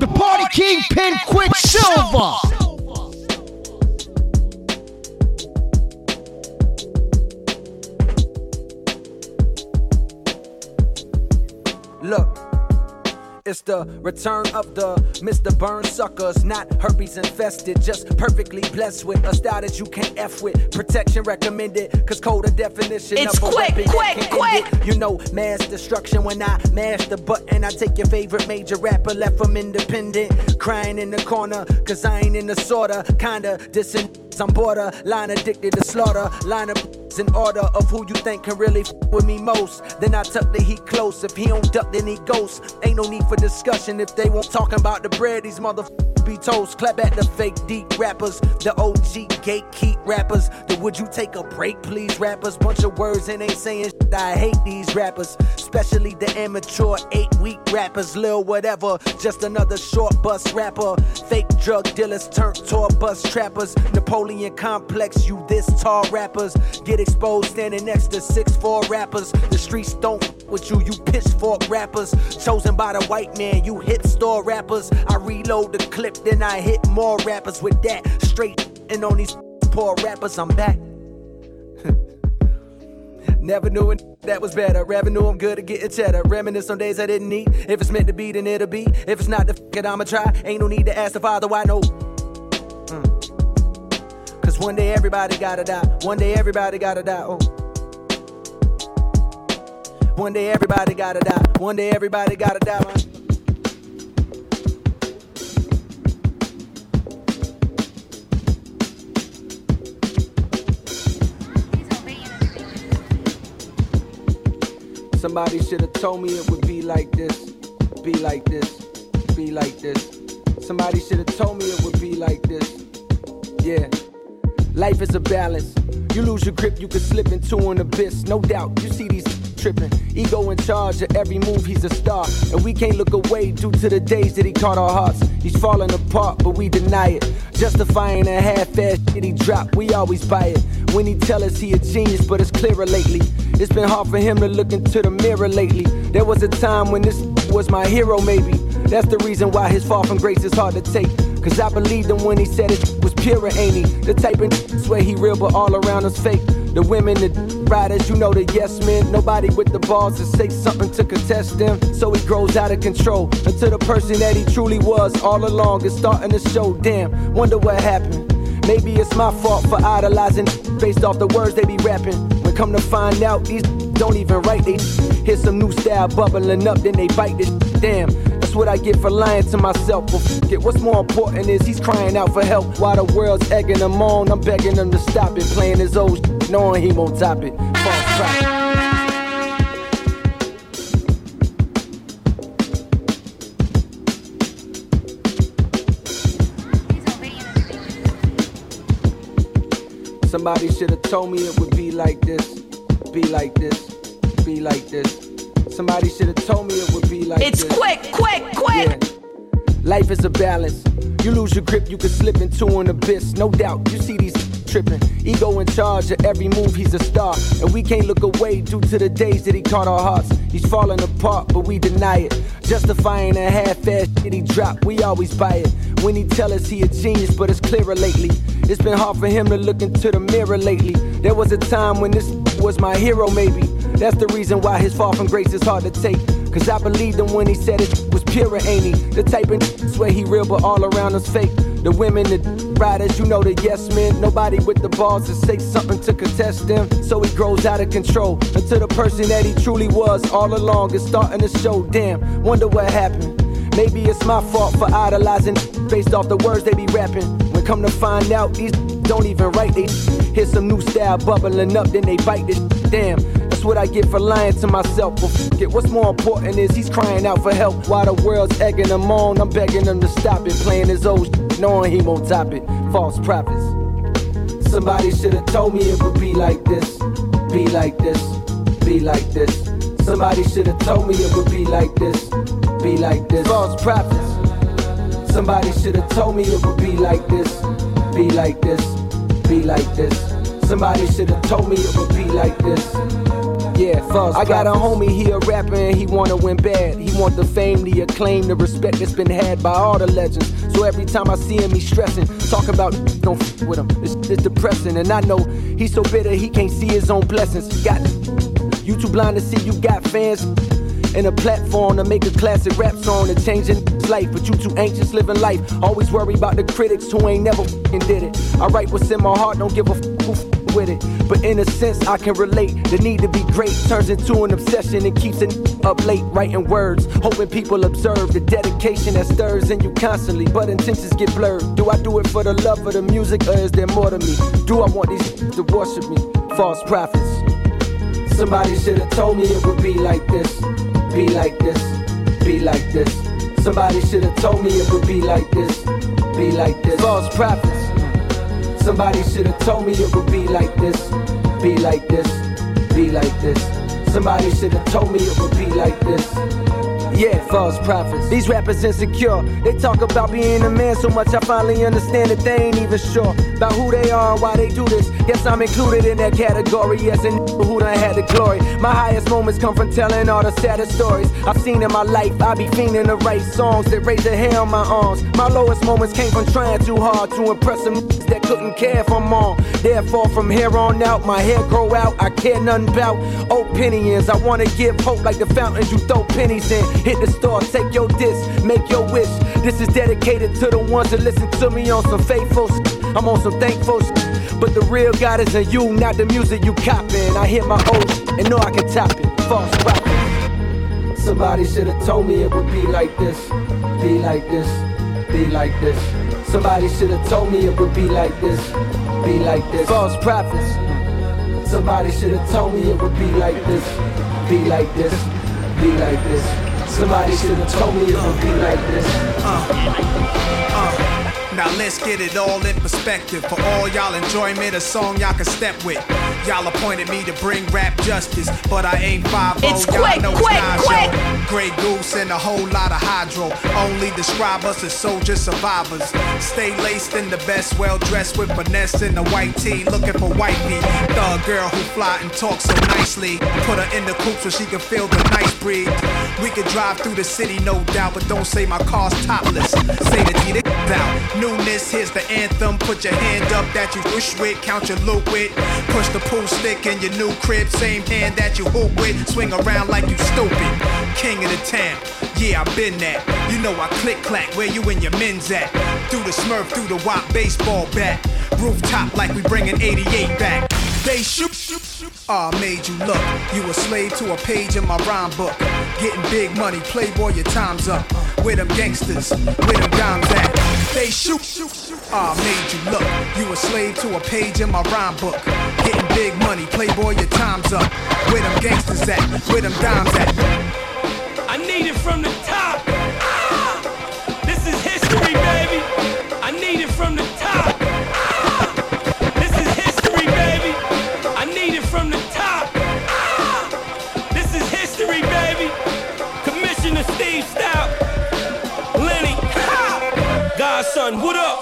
The party kingpin Quicksilver. Look, it's the return of the Mr. Burn suckers, not herpes infested, just perfectly blessed with a style that you can't F with. Protection recommended, cause code of definition it's of a quick, weapon quick, that can quick. end it. You know, mass destruction when I mash the button. I take your favorite major rapper, left them independent, crying in the corner, cause I ain't in the sorta, kinda dissing. I'm borderline addicted to slaughter, line of in order of who you think can really with me most. Then I tuck the heat close. If he don't duck, then he ghosts. Ain't no need for discussion if they won't talking about the bread. These motherfuckers be toast. Clap at the fake deep rappers, the OG gatekeep rappers. The would you take a break, please rappers? Bunch of words and ain't saying shit. I hate these rappers, especially the immature 8-week rappers. Lil whatever, just another short bus rapper. Fake drug dealers turned tour bus trappers. Napoleon complex, you this tall rappers. Get exposed standing next to 6'4" rappers. The streets don't with you, you pitchfork rappers. Chosen by the white man, you hit store rappers. I reload the clip, then I hit more rappers with that. Straight and on these poor rappers, I'm back. Never knew it, that was better. Revenue, I'm good at getting cheddar. Reminisce on days I didn't eat. If it's meant to be, then it'll be. If it's not, the f it, I'ma try. Ain't no need to ask the Father why, no. Cause one day everybody gotta die. One day everybody gotta die. Oh. One day everybody gotta die. One day everybody gotta die, man. Somebody should have told me it would be like this, be like this, be like this. Somebody should have told me it would be like this. Yeah. Life is a balance. You lose your grip, you can slip into an abyss. No doubt, you see these tripping. Ego in charge of every move, he's a star. And we can't look away due to the days that he caught our hearts. He's falling apart, but we deny it. Justifying a half-ass shit he dropped, we always buy it. When he tell us he a genius, but it's clearer lately. It's been hard for him to look into the mirror lately. There was a time when this was my hero, maybe. That's the reason why his fall from grace is hard to take. Cause I believed him when he said it was pure, ain't he? The type of swear he real, but all around us fake. The women, the riders, you know the yes men. Nobody with the balls to say something to contest them. So he grows out of control until the person that he truly was all along is starting to show. Damn, wonder what happened. Maybe it's my fault for idolizing based off the words they be rapping. When come to find out, these don't even write. They hear some new style bubbling up, then they bite this. Damn, that's what I get for lying to myself. But f it, what's more important is he's crying out for help. While the world's egging him on, I'm begging him to stop it. Playing his old shit, knowing he won't top it. False prophet. Somebody should have told me it would be like this, be like this, be like this. Somebody should have told me it would be like it's this. It's quick, quick, quick. Yeah. Life is a balance. You lose your grip, you can slip into an abyss. No doubt, you see these tripping. Ego in charge of every move, he's a star. And we can't look away due to the days that he caught our hearts. He's falling apart, but we deny it. Justifying a half-ass shit he dropped, we always buy it. When he tell us he a genius, but it's clearer lately. It's been hard for him to look into the mirror lately. There was a time when this was my hero, maybe. That's the reason why his fall from grace is hard to take. Cause I believed him when he said it was pure, ain't he? The type of swear he real, but all around us fake. The women, the riders, you know the yes men. Nobody with the balls to say something to contest them. So he grows out of control until the person that he truly was all along is starting to show. Damn, wonder what happened. Maybe it's my fault for idolizing based off the words they be rapping. When come to find out, these don't even write. They hear some new style bubbling up, then they bite this. Damn, that's what I get for lying to myself. But f it, what's more important is he's crying out for help. While the world's egging him on, I'm begging him to stop it. Playing his old shit, knowing he won't top it. False prophets. Somebody should have told me it would be like this, be like this, be like this. Somebody should have told me it would be like this, be like this. False prophets. Somebody should have told me it would be like this, be like this, be like this. Somebody should have told me it would be like this. Yeah, false. I got a homie, he a rapper and he wanna win bad. He want the fame, the acclaim, the respect that's been had by all the legends. So every time I see him, he stressing. Talk about don't f with him. This is depressing. And I know he's so bitter he can't see his own blessings. You too blind to see you got fans and a platform to make a classic rap song and changing life. But you too anxious living life. Always worry about the critics who ain't never did it. I write what's in my heart, don't give a who with it. But in a sense I can relate. The need to be great turns into an obsession and keeps it up late writing words, hoping people observe the dedication that stirs in you constantly. But intentions get blurred. Do I do it for the love of the music or is there more to me? Do I want these to worship me? False prophets. Somebody should have told me it would be like this. Be like this, be like this. Somebody should have told me it would be like this. Be like this. False prophets. Somebody should have told me it would be like this. Be like this, be like this. Somebody should have told me it would be like this. Yeah, false prophets. These rappers insecure. They talk about being a man so much I finally understand that they ain't even sure about who they are and why they do this. Guess I'm included in that category. Yes, and who done had the glory. My highest moments come from telling all the saddest stories I've seen in my life. I be fiending to write songs that raise the hair on my arms. My lowest moments came from trying too hard to impress them that couldn't care if I'm on. Therefore from here on out my hair grow out. I care nothing about opinions. I wanna give hope like the fountains you throw pennies in. Hit the store, take your diss, make your wish. This is dedicated to the ones that listen to me on some faithful shit. I'm on some thankful shit. But the real God is in you, not the music you copying. I hear my old shit and know I can top it. False prophet. Somebody should have told me it would be like this. Be like this, be like this. Somebody should have told me it would be like this. Be like this. False prophets. Somebody should have told me it would be like this. Be like this, be like this. Somebody should have told me it would be like this. Now let's get it all in perspective. For all y'all enjoyment, a song y'all can step with. Y'all appointed me to bring rap justice, but I ain't 5-0. It's y'all quick, know quick, it's quick. Grey Goose and a whole lot of hydro. Only describe us as soldier survivors. Stay laced in the best, well dressed with finesse in the white tee, looking for wifey. Thug girl who fly and talk so nicely. Put her in the coupe so she can feel the nice breeze. We could drive through the city, no doubt, but don't say my car's topless. Say the G out. Newness, here's the anthem. Put your hand up that you wish with, count your loot with. Push the pool stick in your new crib, same hand that you hoop with. Swing around like you stupid. King of the town, yeah, I been that. You know I click clack, where you and your men's at? Through the Smurf, through the WAP baseball bat. Rooftop like we bringing 88 back. They shoot, made you look. You a slave to a page in my rhyme book. Getting big money, playboy, your time's up. Where them gangsters, where them dimes at? They shoot, made you look. You a slave to a page in my rhyme book. Getting big money, playboy, your time's up. Where them gangsters at, where them dimes at? I need it from the top. This is history, baby. I need it from the top. This is history, baby. I need it from the top. This is history, baby. Commissioner Steve Stout. Lenny. Godson, what up?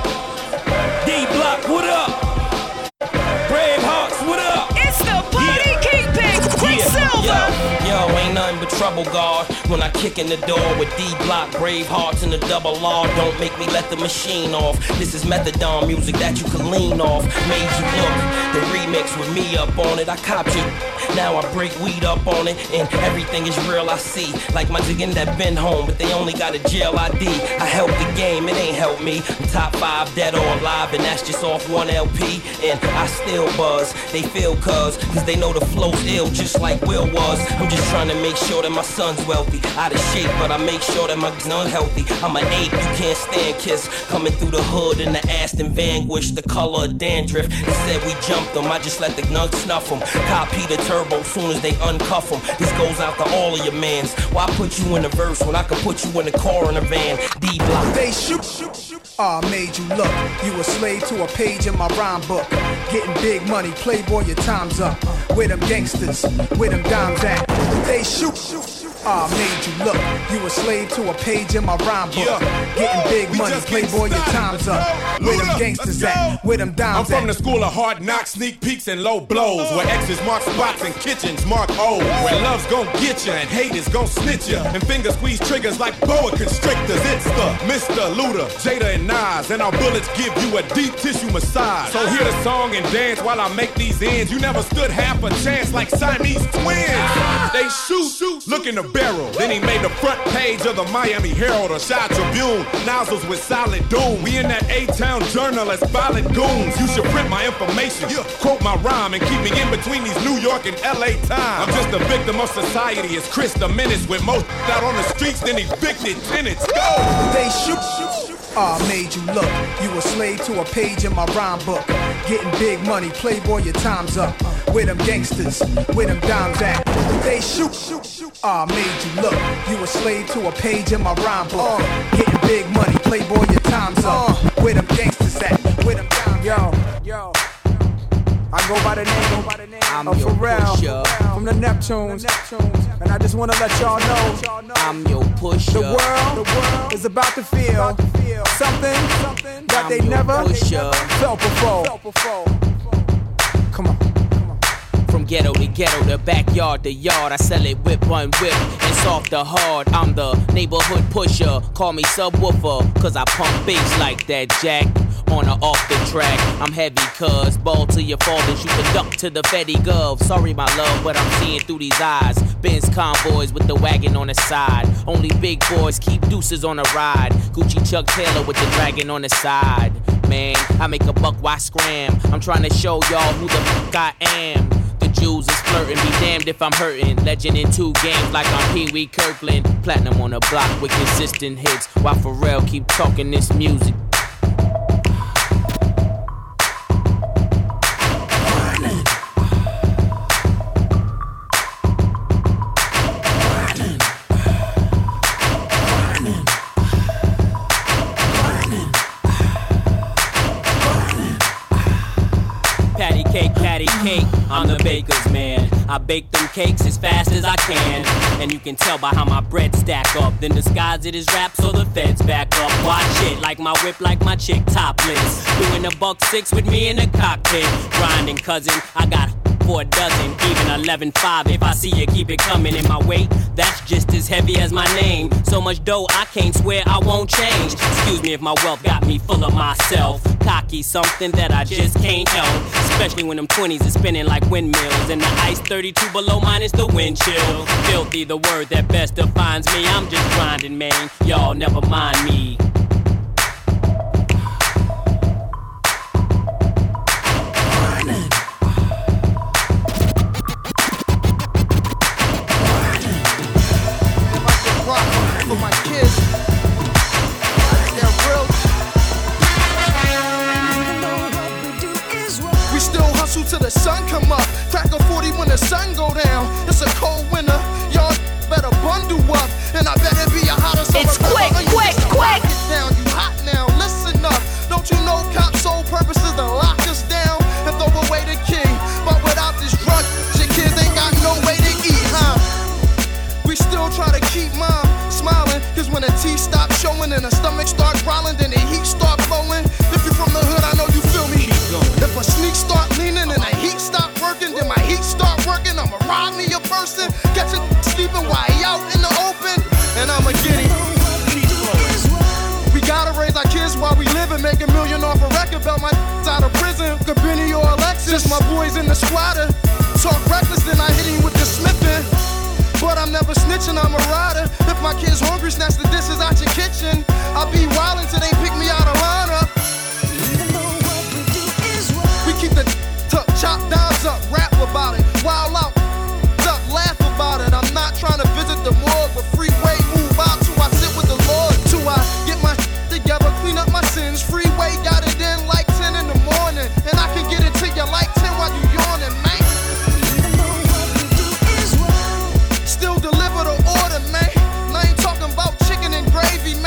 D-Block, what up? Bravehearts, what up? It's the Party Kingpin, Quicksilver. Yo, ain't nothing but trouble, God. When I kick in the door with D-Block, Bravehearts, and the double R, don't make me let the machine off. This is methadone music that you can lean off. Made you look, the remix with me up on it. I copped it. Now I break weed up on it, and everything is real I see. Like my jiggin' that been home, but they only got a jail ID. I helped the game, it ain't helped me. I'm top 5 dead or alive, and that's just off 1 LP. And I still buzz, they feel cuz they know the flow's ill, just like Will was. I'm just trying to make sure that my son's wealthy. Out of shape, but I make sure that my son's healthy. I'm an ape, you can't stand Kiss. Coming through the hood in the Aston Vanquish, the color of dandruff. Instead we jumped them, I just let the gun snuff them. Copy the turbo soon as they uncuff them. This goes out to all of your mans. Why put you in the verse when I can put you in the car in a van? D-Block. They shoot, made you look. You a slave to a page in my rhyme book. Getting big money, playboy, your time's up. Where them gangsters, where them dimes at? They shoot, Made you look. You a slave to a page in my rhyme book. Getting big money, playboy, your time's up. Where them gangsters at? Where them dimes I'm from the school of hard knocks, sneak peeks, and low blows. Where X's mark spots and kitchens mark O's. Where love's gon' get ya and hate is gon' snitch ya. And finger squeeze triggers like boa constrictors. It's the Mr. Luda, Jada, and Nas. And our bullets give you a deep tissue massage. So hear the song and dance while I make these ends. You never stood half a chance like Siamese twins. They shoot, look in the barrel. Then he made the front page of the Miami Herald or Chi Tribune. Nozzles with solid doom. We in that A-Town Journal as violent goons. You should print my information, quote my rhyme, and keep me in between these New York and LA times. I'm just a victim of society as Chris the Menace with most out on the streets than evicted tenants. Go! They shoot. Made you look. You a slave to a page in my rhyme book. Getting big money, playboy, your time's up. Where them gangsters, where them dimes at? They shoot. Made you look. You a slave to a page in my rhyme book. Getting big money, playboy, your time's up. Where them gangsters at? Where them dimes at? Yo. I go by the name of Pharrell from the Neptunes. And I just want to let y'all know I'm your pusher. The world is about to feel something that they never felt before. Come on. From ghetto to ghetto, the backyard to yard, I sell it whip on whip and soft to hard. I'm the neighborhood pusher, call me subwoofer, cause I pump bass like that, Jack. On or off the track, I'm heavy cuz ball till you fall and shoot the duck to the Fetty Gov. Sorry my love, but I'm seeing through these eyes. Benz convoys with the wagon on the side. Only big boys keep deuces on the ride. Gucci Chuck Taylor with the dragon on the side. Man, I make a buck, why scram? I'm trying to show y'all who the fuck I am. The Jews is flirting, be damned if I'm hurting. Legend in 2 games like I'm Pee Wee Kirkland. Platinum on the block with consistent hits, while Pharrell keep talking this music. Patty cake, I'm the baker's man. I bake them cakes as fast as I can. And you can tell by how my bread stack up. Then disguise it as rap so the feds back up. Watch it, like my whip, like my chick topless. Doing a $1.6 with me in the cockpit. Grinding, cousin, I got for a dozen, even 11.5. If I see you, keep it coming. In my weight, that's just as heavy as my name. So much dough, I can't swear I won't change. Excuse me if my wealth got me full of myself. Cocky, something that I just can't help. Especially when them 20s is spinning like windmills. And the ice 32 below minus the wind chill. Filthy, the word that best defines me. I'm just grinding, man. Y'all never mind me. for my kids. They're real. We still hustle till the sun come up. Crack a 40 when the sun go down. It's a cold winter. Y'all better bundle up. And I better be a hotter summer. It's quick. Get down, you hot now. Listen up. Don't you know cops' sole purpose is to lock us down and throw away the key? But without this drug, your kids ain't got no way to eat, huh? We still try to keep mom smiling, cause when the teeth stop showing and the stomach start growling, then the heat start flowing. If you're from the hood, I know you feel me. If a sneak start leaning and the heat stop working, then my heat start working. I'ma rob me a person, catch it sleeping while he out in the open, and I'ma get it. We gotta raise our kids while we live and make $1 million off a record belt. My out of prison, Cabrini or Alexis. My boys in the squatter talk reckless, then I hit him with the smithing. But I'm never snitching, I'm a rider. If my kid's hungry, snatch the dishes out your kitchen. I'll be wildin' till they pick me out of lineup. We keep the chop downs up, rap about it. Wild out, duck, laugh about it. I'm not trying to visit the morgue, but freeway move out till I sit with the Lord. Till I get my together, clean up my sins. Freeway got it in like 10 in the morning. And I can get it to you like 10 while you yawning, man. Still deliver the order, man. And I ain't talking about chicken and gravy, man.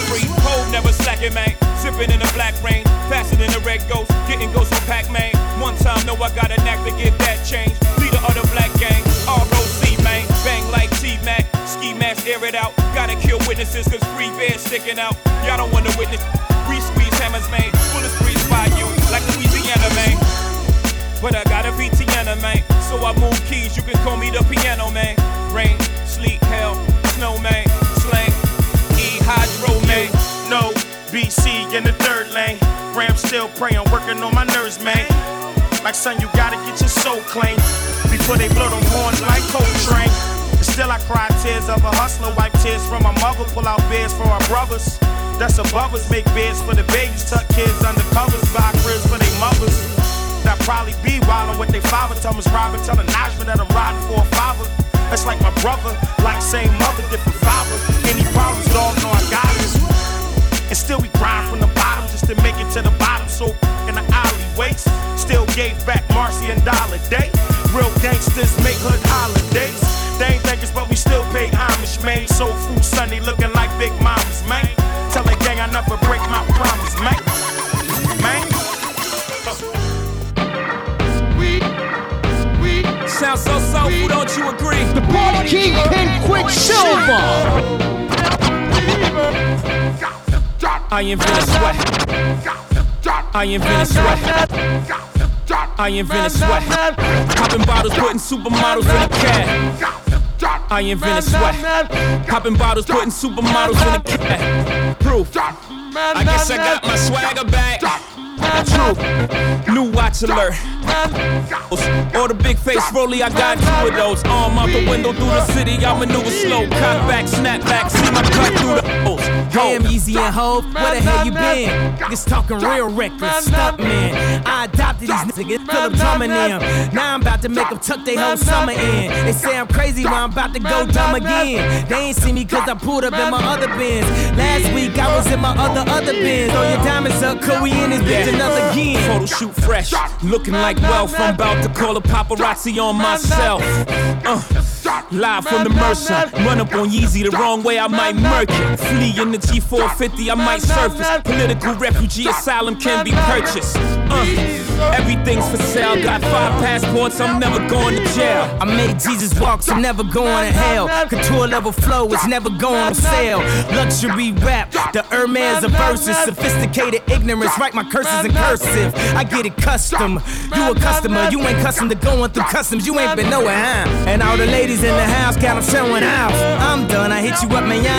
free. Cold never slacking, man. Sipping in the black rain, faster than a red ghost. Getting ghosts from Pac-Man. One time, know I got a knack to get that change. Leader of the black gang, ROC, man. Bang like T-Mac, ski mask, air it out. Gotta kill witnesses, cause free bears sticking out. Y'all don't wanna witness. We squeeze hammers, man. Bullets freeze by you, like Louisiana, man. But I gotta be Tiana, man. So I move keys, you can call me the piano, man. Rain, sleet, hell, snow, man. Slang, E-hydro, man. No, BC in the third lane. Ram still praying, working on my nerves, man. Like son, you gotta get your soul clean before they blow them horns like Coltrane. Still I cry tears of a hustler, wipe tears from my mother, pull out beds for our brothers. That's above us, make beds for the babies, tuck kids under covers, buy cribs for their mothers. That probably be wildin' with they father, tell Miss Robin, tell the Najma that I'm riding for a father. That's like my brother, like same mother, different father. Any problems, dog, know I got it. And still we grind from the bottom just to make it to the bottom. So in the alleyways, still gave back Marcy and Dollar Day. Real gangsters make hood holidays. They ain't thinkers, but we still pay homage, man. Soul Food Sunday looking like Big Mamas, man. Tell the gang I never break my promise, man. Man. Sounds so soulful, don't you agree? The Party Kingpin Quicksilver. I invented sweat. I invented sweat. I invented sweat. Popping bottles, putting supermodels in a cab. I invented sweat. Popping bottles, putting supermodels in a cab. Proof. I guess I got my swagger back. True. New watch alert. Or the big face rollie, I got two of those. Arm out the window through the city, I maneuver slow. Cock back, snap back, see my cut through the holes. Damn, Easy and Hov, where the hell you been? Niggas talking real reckless, stunt man. I adopted these niggas, Philip drumming them. Now I'm about to make them tuck their whole summer in. They say I'm crazy, but I'm about to go dumb again. They ain't see me cause I pulled up in my other bins. Last week I was in my other bins. Throw your diamonds up, cause we in this bitch another again. Photo shoot fresh, looking like wealth. I'm about to call a paparazzi on myself. Live from the Mercer, run up on Yeezy the wrong way, I might murk it. Flee in the G450, I might surface. Political refugee asylum can be purchased. Everything's for sale, got 5 passports, I'm never going to jail. I made Jesus walk, so never going to hell. Couture level flow, it's never going on sale. Luxury rap, the Hermes of verses. Sophisticated ignorance, write my curses in cursive. I get it custom, you a customer. You ain't custom to going through customs, you ain't been nowhere, huh? And all the ladies in the house got them showing out. I'm done, I hit you up, man,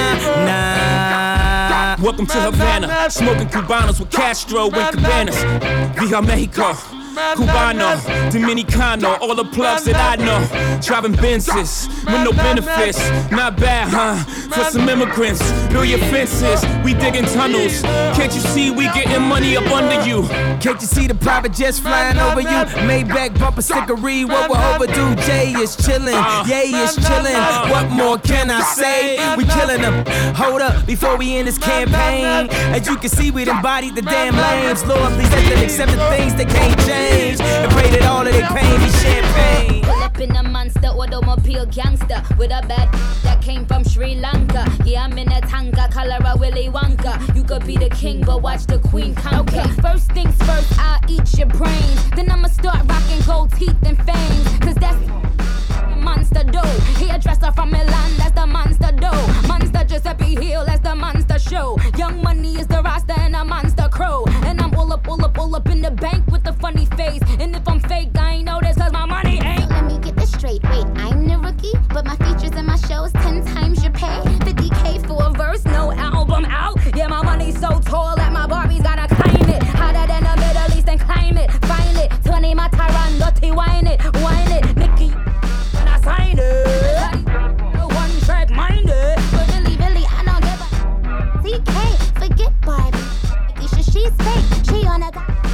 nah. Welcome to Havana, smoking Cubanos with Castro and Cabanas. Via Mexico, Cubano, Dominicano, all the plugs that I know. Driving Benzes with no benefits, not bad, huh? For some immigrants, build your fences, we digging tunnels. Can't you see we getting money up under you? Can't you see the private jets flying over you? Maybach bumper stickery, what we're overdue. Jay is chillin', Yay is chillin'. What more can I say? We killin' them. Hold up, before we end this campaign. As you can see, we embodied the damn lames. Lord, please let them accept the things they can't change. And pray that all of their pain be champagne. Pull up in a monster automobile gangster with a bad that came from Sri Lanka. Yeah, I'm in a tanga, color a Willy Wonka. You could be the king, but watch the queen conquer. Okay, first things first, I'll eat your brains. Then I'ma start rocking gold teeth and fangs. Cause that's monster dough. Hairdresser from Milan, that's the monster dough. Monster Giuseppe Hill, that's the monster show. Young Money is the roster and a monster crow. And I'm all up in the bank with a funny face. And if I'm fake, I ain't know this cause my money ain't. So let me get this straight. Wait, I'm the rookie, but my features in my shows 10 times your pay. 50K for a verse, no album out. Yeah, my money's so tall that my Barbie's gotta climb it. Hotter than the Middle East and climb it. Find it, 20 my Tyron, dirty wine it. Nikki, when I sign it. One track minded. But really, I don't give a CK, forget Barbie. She's fake, she on a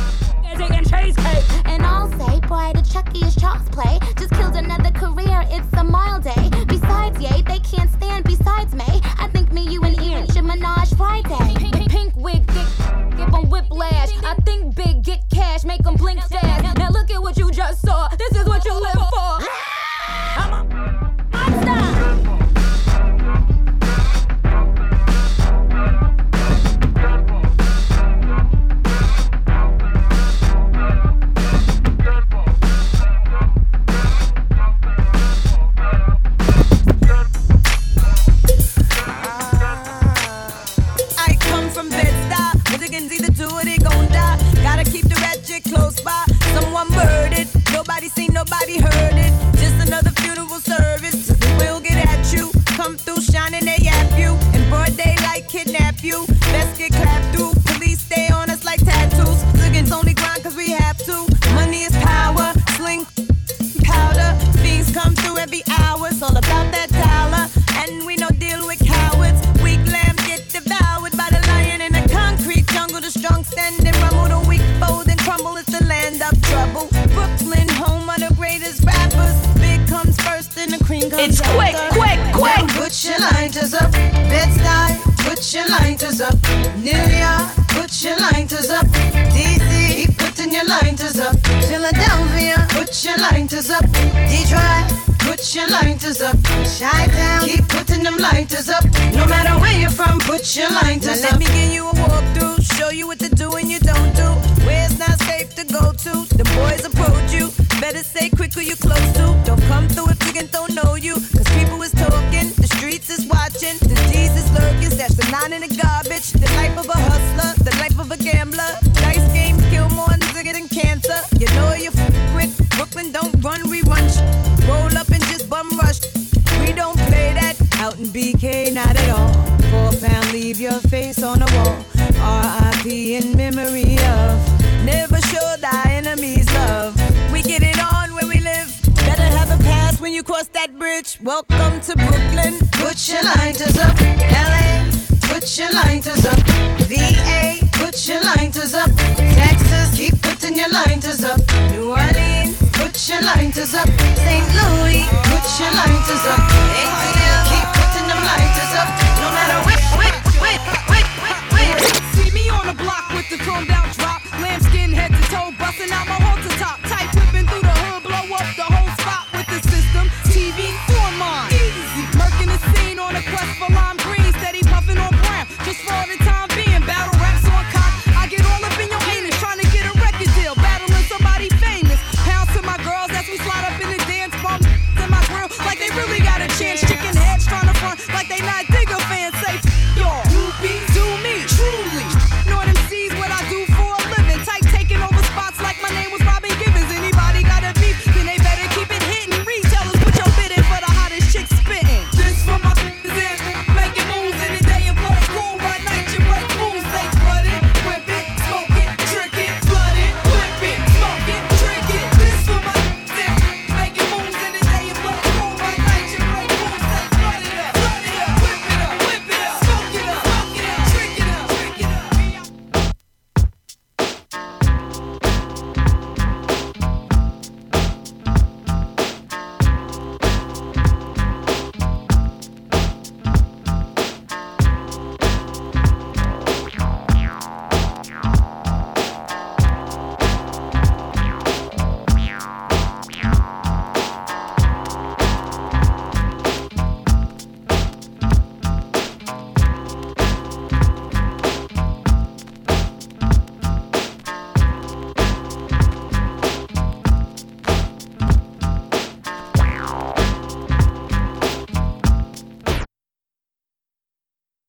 and cheesecake. And I'll say, boy, the Chucky is child's play. Just killed another career, it's a mild day. Besides, yay, they can't stand besides me. I think me, you, and Ian should menage Friday. Pink wig, give them whiplash. I think big, get cash, make them blink fast. Now look at what you just saw. This is what you live for. I'm a monster. everybody heard it. Just another funeral service. We'll get at you. Come through shining, they yap you. In broad daylight, kidnap you. Let's get clapped through. Police stay on us like tattoos. Liggins only grind cause we have to. Money is power. Sling powder. Fiends come through every hour. It's all about that dollar. And we don't deal with cowards. Weak lambs get devoured by the lion in the concrete jungle. The strong stand and rumble. The weak fold and crumble. It's the land of trouble. Brooklyn, home of the greatest rappers. Big comes first and the cream comes It's quick, quick, quick. Now put your lighters up. Bed-Stuy, put your lighters up. New York, put your lighters up. DC, keep putting your lighters up. Philadelphia, put your lighters up. Detroit, put your lighters up. Chi-Town, keep putting them lighters up. No matter where you're from, put your lighters up. Now let me give you a walkthrough, show you what to do and you don't do. Where it's not safe to go to. The boys approach you, better say quick who you close to. Don't come through if you don't know you. Cause people is talking, the streets is watching. The D's is lurking, that's the 9 in the garbage. The life of a hustler, the life of a gambler. Dice games kill more nigga than cancer. You know you with Brooklyn, don't run, we run. Roll up and just bum rush. We don't play that out in BK, not at all. £4, leave your face on the wall. R.I.P. in memory of. Never show thy enemies love. We get it on where we live. Better have a pass when you cross that bridge. Welcome to Brooklyn. Put your lighters up. L.A. Put your lighters up. V.A. Put your lighters up. Texas. Keep putting your lighters up. New Orleans. Put your lighters up. St. Louis.